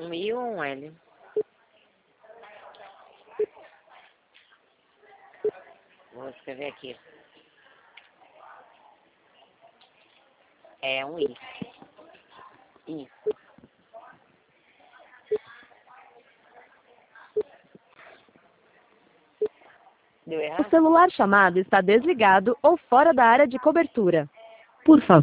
Um I ou um L? Vou escrever aqui. É um I. I. Deu O errado? celular chamado está desligado ou fora da área de cobertura. Por favor.